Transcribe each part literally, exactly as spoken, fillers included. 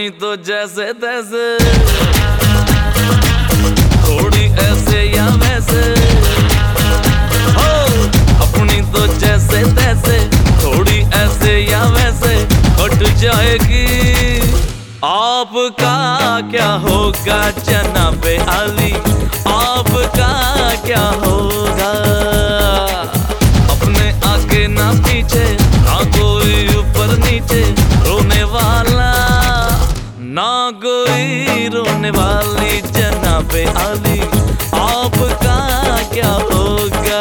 अपनी तो जैसे तैसे, थोड़ी ऐसे या वैसे हो। अपनी तो जैसे तैसे, थोड़ी ऐसे या वैसे हट जाएगी। आपका क्या होगा जनाबे आली, आपका क्या होगा। अपने आगे ना पीछे, ना कोई ऊपर नीचे, रोने वाला ना कोई रोने वाली जनाबे आली, आपका क्या होगा।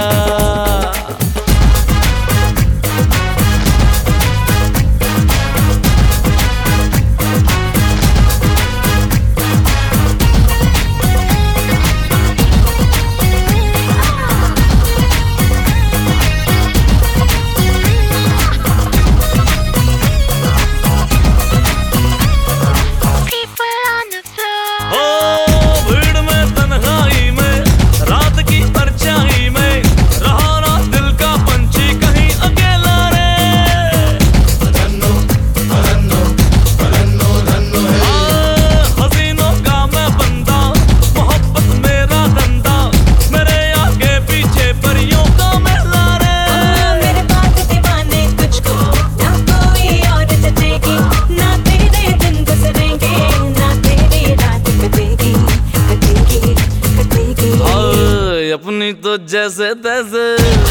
अपनी तो जैसे तैसे,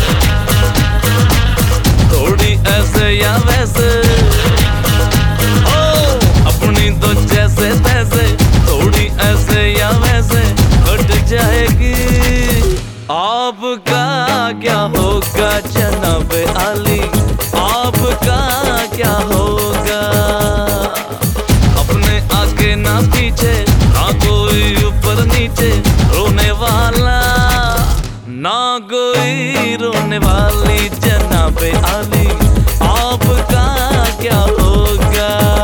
थोड़ी ऐसे या वैसे ओ। अपनी तो जैसे तैसे, थोड़ी ऐसे या वैसे हट जाएगी। आपका क्या होगा जनाबे आली, आपका क्या होगा। अपने आगे ना पीछे, ना कोई ऊपर नीचे, रोने वाला ना कोई रोने वाली जनाबे आली, आपका क्या होगा।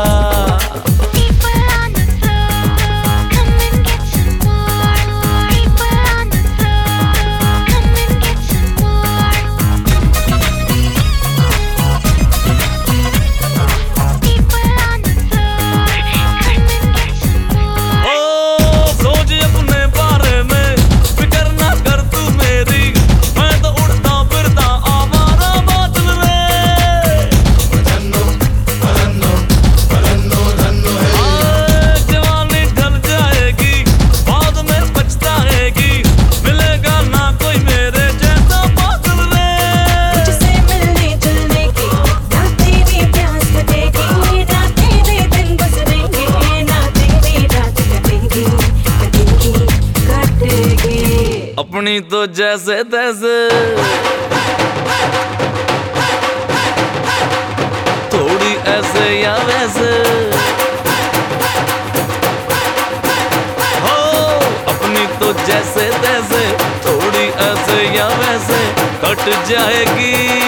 अपनी तो जैसे तैसे, थोड़ी ऐसे या वैसे हो। अपनी तो जैसे तैसे, थोड़ी ऐसे या वैसे कट जाएगी।